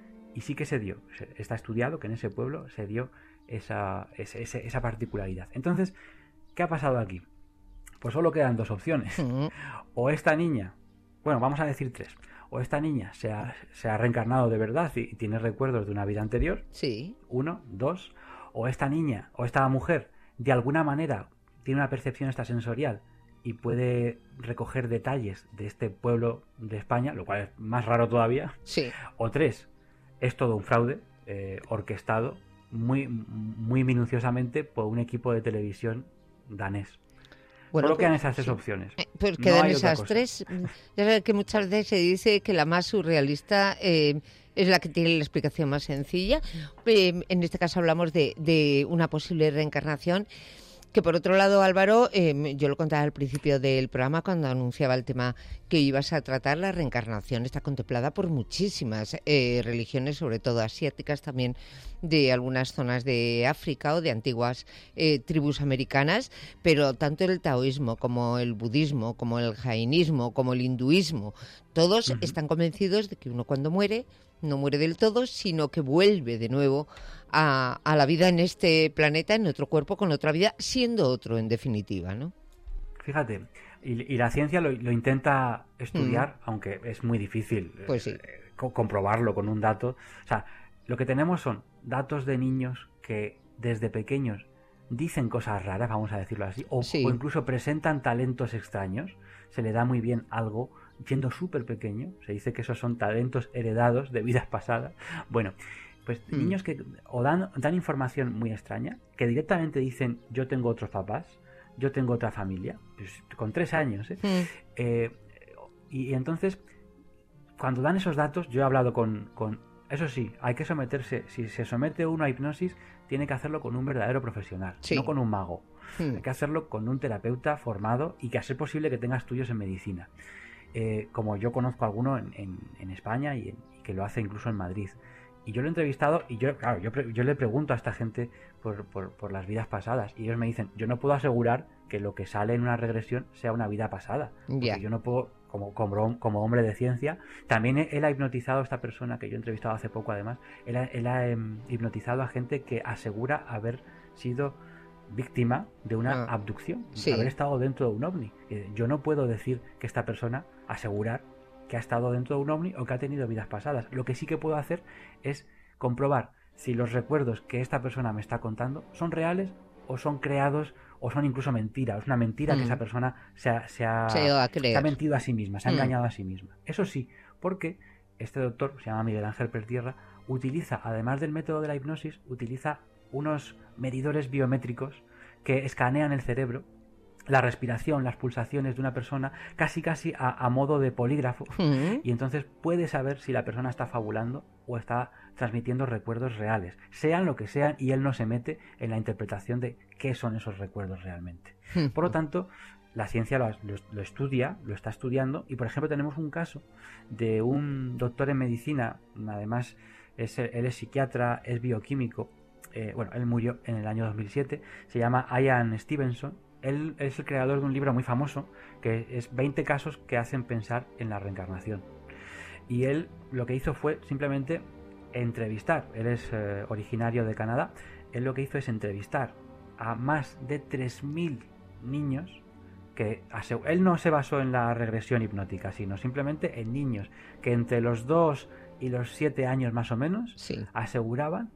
Y sí que se dio, está estudiado que en ese pueblo se dio esa, esa, esa particularidad. Entonces, ¿qué ha pasado aquí? Pues solo quedan dos opciones. Uh-huh. O esta niña, bueno, vamos a decir tres. O esta niña se ha, se ha reencarnado de verdad y, y tiene recuerdos de una vida anterior. Sí. Uno, dos. O esta niña o esta mujer de alguna manera tiene una percepción extrasensorial y puede recoger detalles de este pueblo de España, lo cual es más raro todavía. Sí. O tres, es todo un fraude eh, orquestado muy, muy minuciosamente por un equipo de televisión danés. Bueno, Solo pues, quedan esas tres sí. opciones. Eh, pues no quedan hay otra esas cosa. tres. Ya sabes que muchas veces se dice que la más surrealista eh, es la que tiene la explicación más sencilla. Eh, en este caso hablamos de, de una posible reencarnación. Que por otro lado, Álvaro, eh, yo lo contaba al principio del programa cuando anunciaba el tema que ibas a tratar, la reencarnación está contemplada por muchísimas eh, religiones, sobre todo asiáticas, también de algunas zonas de África o de antiguas eh, tribus americanas, pero tanto el taoísmo como el budismo, como el jainismo, como el hinduismo, todos uh-huh. están convencidos de que uno cuando muere no muere del todo, sino que vuelve de nuevo a, a la vida en este planeta, en otro cuerpo, con otra vida, siendo otro en definitiva, ¿no? Fíjate, y, y la ciencia lo, lo intenta estudiar, mm. aunque es muy difícil pues sí. eh, co- comprobarlo con un dato. O sea, lo que tenemos son datos de niños que desde pequeños dicen cosas raras, vamos a decirlo así, o, sí. o incluso presentan talentos extraños. Se le da muy bien algo siendo súper pequeño. Se dice que esos son talentos heredados de vidas pasadas. Bueno, pues mm. niños que o dan, dan información muy extraña, que directamente dicen yo tengo otros papás, yo tengo otra familia, pues, con tres años. ¿eh? Mm. Eh, y, y entonces, cuando dan esos datos, yo he hablado con, con... Eso sí, hay que someterse, si se somete uno a hipnosis, tiene que hacerlo con un verdadero profesional, sí. no con un mago. Mm. Hay que hacerlo con un terapeuta formado y que a ser posible que tenga estudios en medicina. Eh, como yo conozco a alguno en, en, en España y, en, y que lo hace incluso en Madrid. Y yo lo he entrevistado y yo, claro, yo, yo le pregunto a esta gente por, por, por las vidas pasadas y ellos me dicen, yo no puedo asegurar que lo que sale en una regresión sea una vida pasada. Porque yeah. yo no puedo, como, como, como hombre de ciencia, también él ha hipnotizado a esta persona que yo he entrevistado hace poco además, él ha, él ha eh, hipnotizado a gente que asegura haber sido víctima de una ah, abducción, sí. haber estado dentro de un ovni. Yo no puedo decir que esta persona asegurar que ha estado dentro de un ovni o que ha tenido vidas pasadas. Lo que sí que puedo hacer es comprobar si los recuerdos que esta persona me está contando son reales o son creados o son incluso mentiras. Es una mentira mm. que esa persona se ha, se ha, se se ha mentido a sí misma, se ha mm. engañado a sí misma. Eso sí, porque este doctor, se llama Miguel Ángel Pertierra, utiliza, además del método de la hipnosis, utiliza unos medidores biométricos que escanean el cerebro, la respiración, las pulsaciones de una persona, casi casi a, a modo de polígrafo, uh-huh. y entonces puede saber si la persona está fabulando o está transmitiendo recuerdos reales, sean lo que sean, y él no se mete en la interpretación de qué son esos recuerdos realmente. Uh-huh. Por lo tanto, la ciencia lo, lo, lo estudia, lo está estudiando, y por ejemplo tenemos un caso de un doctor en medicina, además es, él es psiquiatra, es bioquímico, eh, bueno, él murió en el año dos mil siete, se llama Ian Stevenson. Él es el creador de un libro muy famoso que es veinte casos que hacen pensar en la reencarnación. Y él lo que hizo fue simplemente entrevistar, él es eh, originario de Canadá, él lo que hizo es entrevistar a más de tres mil niños que él no se basó en la regresión hipnótica, sino simplemente en niños que entre los dos y los siete años más o menos sí. aseguraban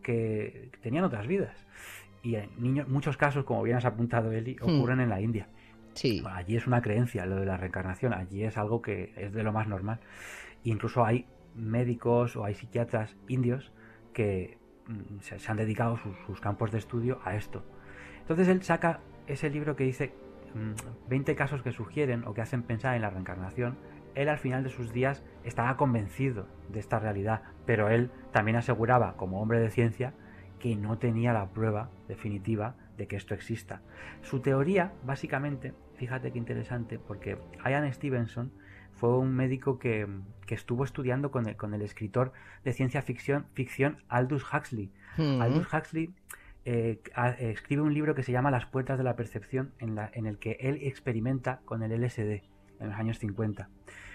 que tenían otras vidas. Y en niños, muchos casos, como bien has apuntado, Eli, ocurren hmm. en la India. Sí. Bueno, allí es una creencia lo de la reencarnación, allí es algo que es de lo más normal. E incluso hay médicos o hay psiquiatras indios que mm, se, se han dedicado sus, sus campos de estudio a esto. Entonces él saca ese libro que dice mm, veinte casos que sugieren o que hacen pensar en la reencarnación. Él al final de sus días estaba convencido de esta realidad, pero él también aseguraba, como hombre de ciencia, que no tenía la prueba definitiva de que esto exista. Su teoría, básicamente, fíjate qué interesante, porque Ian Stevenson fue un médico que, que estuvo estudiando con el, con el escritor de ciencia ficción, ficción Aldous Huxley. Mm-hmm. Aldous Huxley eh, a, eh, escribe un libro que se llama Las puertas de la percepción, en, la, en el que él experimenta con el L S D en los años cincuenta.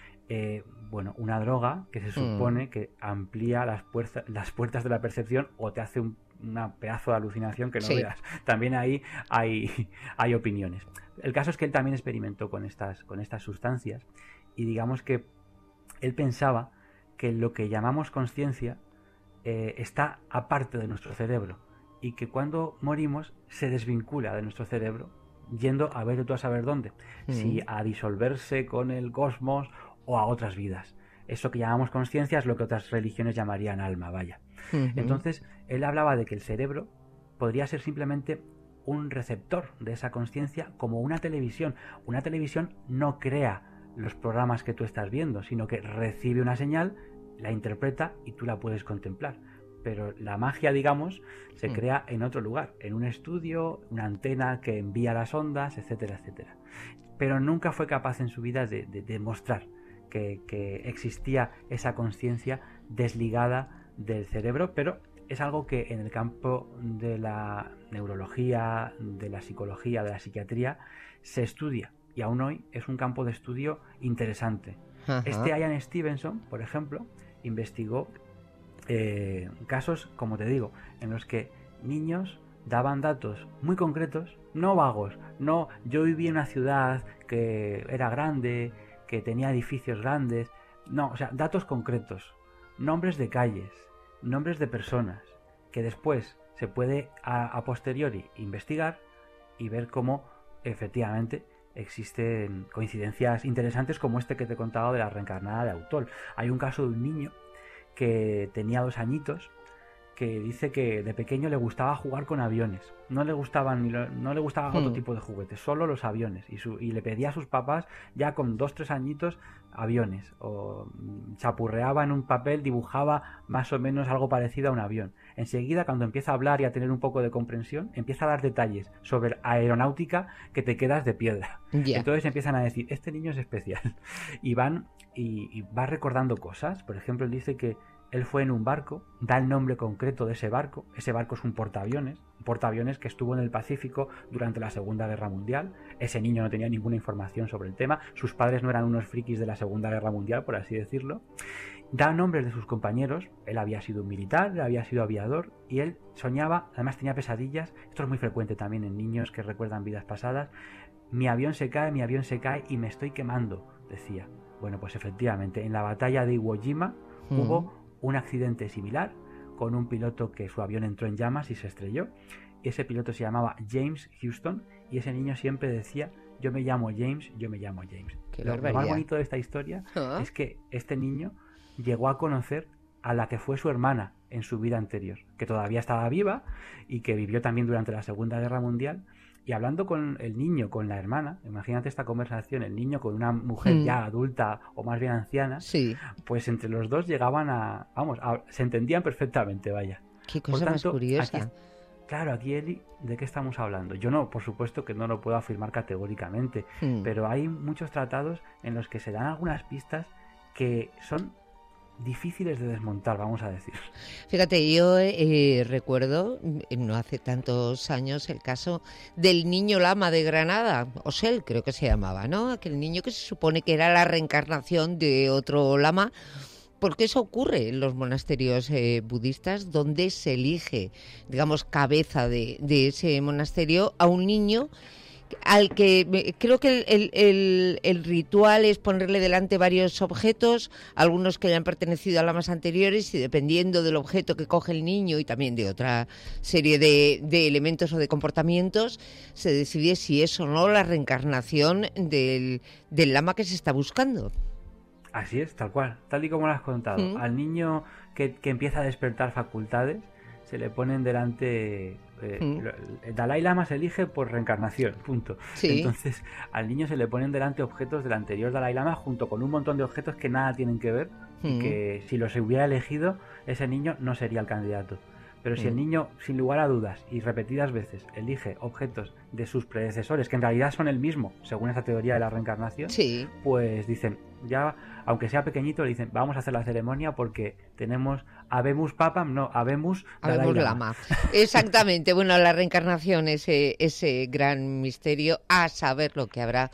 Eh, bueno, una droga que se supone mm. que amplía las, puerta, las puertas de la percepción o te hace un una pedazo de alucinación que no sí. veas. También ahí hay, hay opiniones. El caso es que él también experimentó con estas, con estas sustancias y digamos que él pensaba que lo que llamamos consciencia eh, está aparte de nuestro cerebro y que cuando morimos se desvincula de nuestro cerebro yendo a ver tú a saber dónde, mm. si a disolverse con el cosmos o a otras vidas. Eso que llamamos consciencia es lo que otras religiones llamarían alma, vaya. Uh-huh. Entonces, él hablaba de que el cerebro podría ser simplemente un receptor de esa consciencia como una televisión. Una televisión no crea los programas que tú estás viendo, sino que recibe una señal, la interpreta y tú la puedes contemplar. Pero la magia, digamos, se uh-huh. crea en otro lugar, en un estudio, una antena que envía las ondas, etcétera, etcétera. Pero nunca fue capaz en su vida de, de demostrar Que, que existía esa conciencia desligada del cerebro, pero es algo que en el campo de la neurología, de la psicología, de la psiquiatría se estudia y aún hoy es un campo de estudio interesante. Ajá. Este Ian Stevenson, por ejemplo, investigó eh, casos, como te digo, en los que niños daban datos muy concretos, no vagos, no yo viví en una ciudad que era grande, que tenía edificios grandes, no, o sea, datos concretos, nombres de calles, nombres de personas, que después se puede a, a posteriori investigar y ver cómo efectivamente existen coincidencias interesantes como este que te he contado de la reencarnada de Autol. Hay un caso de un niño que tenía dos añitos que dice que de pequeño le gustaba jugar con aviones. No le gustaban ni lo, no le gustaba otro hmm. tipo de juguetes, solo los aviones. Y, su, y le pedía a sus papás, ya con dos, tres añitos, aviones. O chapurreaba en un papel, dibujaba más o menos algo parecido a un avión. Enseguida, cuando empieza a hablar y a tener un poco de comprensión, empieza a dar detalles sobre aeronáutica que te quedas de piedra. Yeah. Entonces empiezan a decir, este niño es especial. Y van y, y va recordando cosas. Por ejemplo, él dice que él fue en un barco, da el nombre concreto de ese barco. Ese barco es un portaaviones, un portaaviones que estuvo en el Pacífico durante la Segunda Guerra Mundial. Ese niño no tenía ninguna información sobre el tema. Sus padres no eran unos frikis de la Segunda Guerra Mundial, por así decirlo. Da nombres de sus compañeros. Él había sido un militar, él había sido aviador y él soñaba, además tenía pesadillas. Esto es muy frecuente también en niños que recuerdan vidas pasadas. Mi avión se cae, mi avión se cae y me estoy quemando, decía. Bueno, pues efectivamente, en la batalla de Iwo Jima mm. hubo un accidente similar con un piloto que su avión entró en llamas y se estrelló. Ese piloto se llamaba James Houston y ese niño siempre decía, yo me llamo James, yo me llamo James. Lo, lo más bonito de esta historia ¿Ah? es que este niño llegó a conocer a la que fue su hermana en su vida anterior, que todavía estaba viva y que vivió también durante la Segunda Guerra Mundial. Y hablando con el niño, con la hermana, imagínate esta conversación, el niño con una mujer mm. ya adulta o más bien anciana, sí. pues entre los dos llegaban a, vamos, a, se entendían perfectamente, vaya. Qué cosa por tanto, más curiosa. Aquí, claro, aquí, Eli, ¿de qué estamos hablando? Yo no, por supuesto que no lo puedo afirmar categóricamente, mm. pero hay muchos tratados en los que se dan algunas pistas que son difíciles de desmontar, vamos a decir. Fíjate, yo eh, recuerdo, no hace tantos años, el caso del niño lama de Granada, Osel creo que se llamaba, ¿no? Aquel niño que se supone que era la reencarnación de otro lama porque eso ocurre en los monasterios eh, budistas, donde se elige, digamos, cabeza de, de ese monasterio a un niño al que creo que el, el, el, el ritual es ponerle delante varios objetos, algunos que hayan pertenecido a lamas anteriores, y dependiendo del objeto que coge el niño y también de otra serie de, de elementos o de comportamientos, se decide si es o no la reencarnación del, del lama que se está buscando. Así es, tal cual, tal y como lo has contado. Mm. Al niño que, que empieza a despertar facultades, se le ponen delante... Eh, mm. El Dalai Lama se elige por reencarnación, punto. Sí. Entonces, al niño se le ponen delante objetos del anterior Dalai Lama junto con un montón de objetos que nada tienen que ver mm. y que si los hubiera elegido, ese niño no sería el candidato. Pero si mm. el niño, sin lugar a dudas y repetidas veces, elige objetos de sus predecesores, que en realidad son el mismo, según esa teoría de la reencarnación, sí. pues dicen, ya, aunque sea pequeñito, le dicen, vamos a hacer la ceremonia porque tenemos Habemus Papam, no, Habemus Habemus Lama. Exactamente, bueno, la reencarnación, ese, ese gran misterio, a saber lo que habrá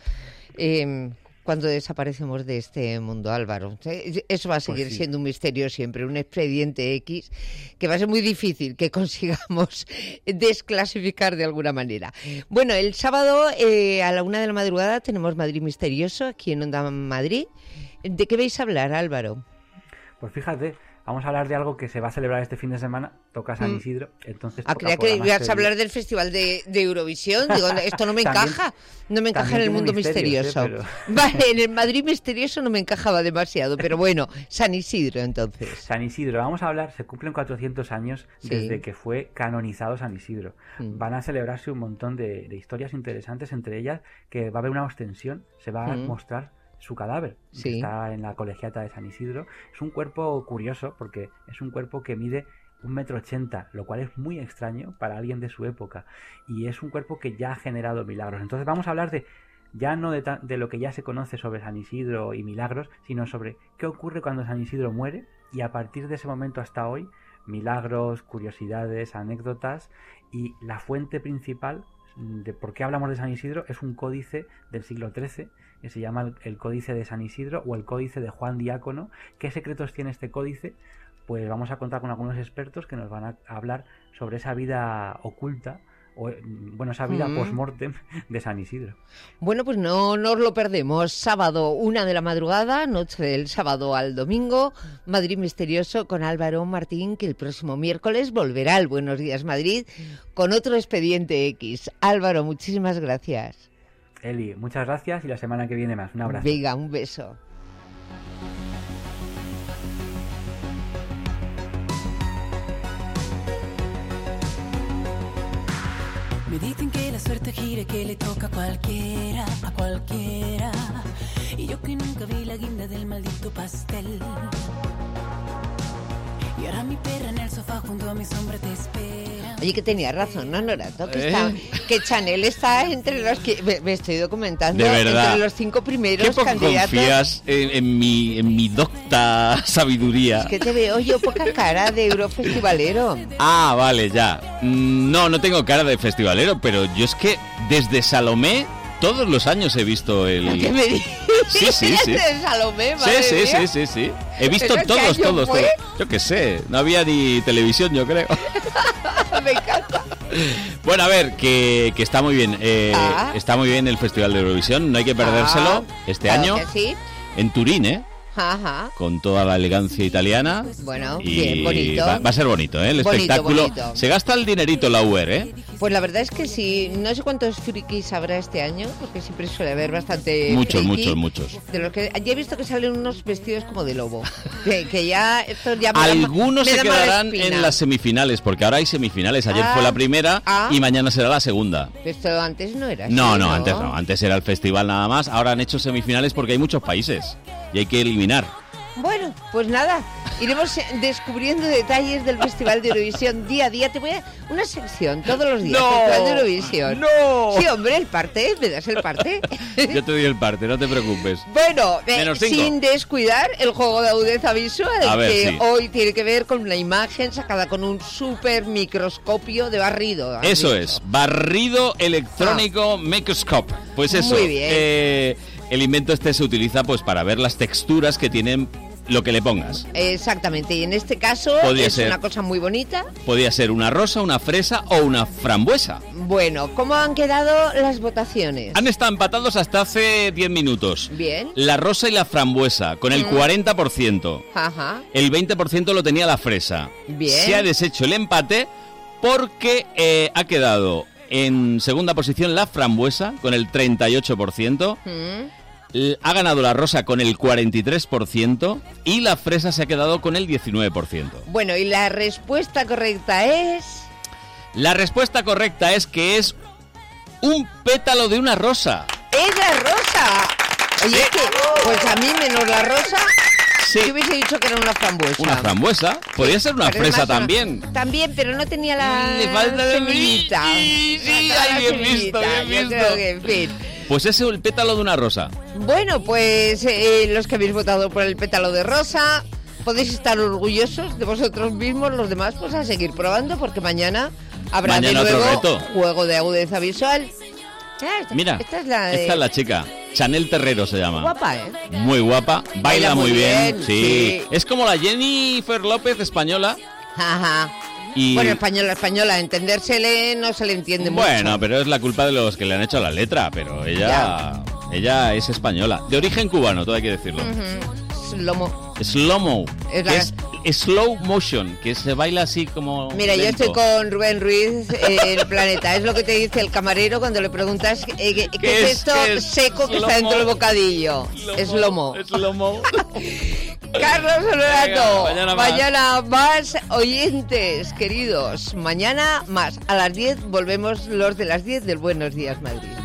eh, cuando desaparecemos de este mundo, Álvaro. Eso va a seguir pues sí. siendo un misterio siempre, un expediente X, que va a ser muy difícil que consigamos desclasificar de alguna manera. Bueno, el sábado eh, a la una de la madrugada tenemos Madrid Misterioso, aquí en Onda Madrid. ¿De qué vais a hablar, Álvaro? Pues fíjate, vamos a hablar de algo que se va a celebrar este fin de semana, toca San Isidro, entonces... Ah, creía que ibas a hablar del Festival de, de Eurovisión, digo, esto no me también, encaja, no me encaja en el mundo misterioso. ¿eh? Pero... Vale, en el Madrid Misterioso no me encajaba demasiado, pero bueno, San Isidro entonces. San Isidro, vamos a hablar, se cumplen cuatrocientos años sí. desde que fue canonizado San Isidro. Mm. Van a celebrarse un montón de, de historias interesantes, entre ellas que va a haber una ostensión, se va a mm. mostrar su cadáver, sí. que está en la colegiata de San Isidro. Es un cuerpo curioso porque es un cuerpo que mide un metro ochenta, lo cual es muy extraño para alguien de su época, y es un cuerpo que ya ha generado milagros. Entonces vamos a hablar de ya no de, ta- de lo que ya se conoce sobre San Isidro y milagros, sino sobre qué ocurre cuando San Isidro muere, y a partir de ese momento hasta hoy, milagros, curiosidades, anécdotas, y la fuente principal de por qué hablamos de San Isidro es un códice del siglo trece que se llama el Códice de San Isidro o el Códice de Juan Diácono. ¿Qué secretos tiene este códice? Pues vamos a contar con algunos expertos que nos van a hablar sobre esa vida oculta, o bueno, esa vida mm. post-mortem de San Isidro. Bueno, pues no nos lo perdemos. Sábado, una de la madrugada, noche del sábado al domingo, Madrid Misterioso con Álvaro Martín, que el próximo miércoles volverá al Buenos Días Madrid con otro expediente X. Álvaro, muchísimas gracias. Eli, muchas gracias y la semana que viene más. Un abrazo. Venga, un beso. Me dicen que la suerte gira, que le toca a cualquiera, a cualquiera. Y yo que nunca vi la guinda del maldito pastel. Y ahora mi perra en el sofá junto a mi sombra te espera. Oye, que tenía razón, ¿no, Norato? Que, ¿Eh? está, que Chanel está entre los que... Me, me estoy documentando. De verdad. Entre los cinco primeros ¿Qué poco candidatos. confías en, en, mi, en mi docta sabiduría? Es que te veo yo poca cara de eurofestivalero. Ah, vale, ya. No, no tengo cara de festivalero, pero yo es que desde Salomé... Todos los años he visto el... ¿Qué me dices? Sí, sí, sí. ¿De Salomé, madre sí, sí, mía? sí, sí, sí. He visto todos, todos, todos. Yo qué sé, no había ni televisión, yo creo. Me encanta. Bueno, a ver, que, que está muy bien. Eh, ah. Está muy bien el Festival de Eurovisión, no hay que perdérselo ah, este claro año. Que sí. En Turín, ¿eh? Ajá. Con toda la elegancia italiana. Bueno, y bien, bonito. Va, va a ser bonito, ¿eh? El bonito, espectáculo. Bonito. Se gasta el dinerito la U E R, ¿eh? Pues la verdad es que sí. No sé cuántos frikis habrá este año, porque siempre suele haber bastante Muchos, friki, muchos, muchos. De los que ya he visto que salen unos vestidos como de lobo. Que, que ya esto ya me Algunos da, me se da quedarán en las semifinales, porque ahora hay semifinales. Ayer ah, fue la primera ah, y mañana será la segunda. Esto antes no era así, No, no, ¿no? antes no. Antes era el festival nada más. Ahora han hecho semifinales porque hay muchos países y hay que eliminar. Bueno, pues nada, iremos descubriendo detalles del Festival de Eurovisión día a día. Te voy a... una sección todos los días, no, Festival de Eurovisión. ¡No! Sí, hombre, el parte, ¿me das el parte? Yo te doy el parte, no te preocupes. Bueno, eh, sin descuidar el juego de agudeza visual, a ver, que sí. hoy tiene que ver con una imagen sacada con un super microscopio de barrido. Eso dicho. es, barrido electrónico ah. microscope. Pues eso. Muy bien. Eh, el invento este se utiliza pues para ver las texturas que tienen lo que le pongas. Exactamente, y en este caso Podría es ser. una cosa muy bonita. Podía ser una rosa, una fresa o una frambuesa. Bueno, ¿cómo han quedado las votaciones? Han estado empatados hasta hace diez minutos. Bien. La rosa y la frambuesa, con el Mm. cuarenta por ciento. Ajá. El veinte por ciento lo tenía la fresa. Bien. Se ha deshecho el empate porque eh, ha quedado en segunda posición la frambuesa, con el treinta y ocho por ciento. Mm. L- Ha ganado la rosa con el cuarenta y tres por ciento y la fresa se ha quedado con el diecinueve por ciento. Bueno, y la respuesta correcta es... La respuesta correcta es que es un pétalo de una rosa. ¡Es la rosa! Oye, es que, pues a mí menos la rosa, yo hubiese dicho que era una frambuesa. Una frambuesa. Podría ser una Pero es fresa más una- también. También, pero no tenía la Le falta de semillita. Sí, sí, Faltaba ay, la bien visto, semillita. bien Yo visto. creo que, en fin. Pues ese es el pétalo de una rosa. Bueno, pues eh, los que habéis votado por el pétalo de rosa, podéis estar orgullosos de vosotros mismos. Los demás, pues a seguir probando, porque mañana habrá Mañana de otro nuevo reto. juego de agudeza visual. Ah, esta- Mira, esta es la de... esta es la chica. Chanel Terrero se llama. Guapa, ¿eh? Muy guapa, baila, Baila muy muy bien, bien, sí. sí. Es como la Jennifer López española. Ajá. Y Bueno, española, española, entendérsele no se le entiende bueno, mucho. pero es la culpa de los que le han hecho la letra, pero ella ella es española, de origen cubano, todo hay que decirlo. Ujú. Lomo. Slow mo, Es que la- es slow motion, que se baila así como Mira, yo lento. estoy con Rubén Ruiz, eh, el planeta. Es lo que te dice el camarero cuando le preguntas eh, ¿qué, qué ¿Qué es, es? esto ¿Qué es? seco que está Slow-mo. dentro del bocadillo? Es lomo. Es lomo. Carlos Honorato, Venga, mañana más. mañana más oyentes, queridos. Mañana más. A las diez volvemos los de las diez del Buenos Días Madrid.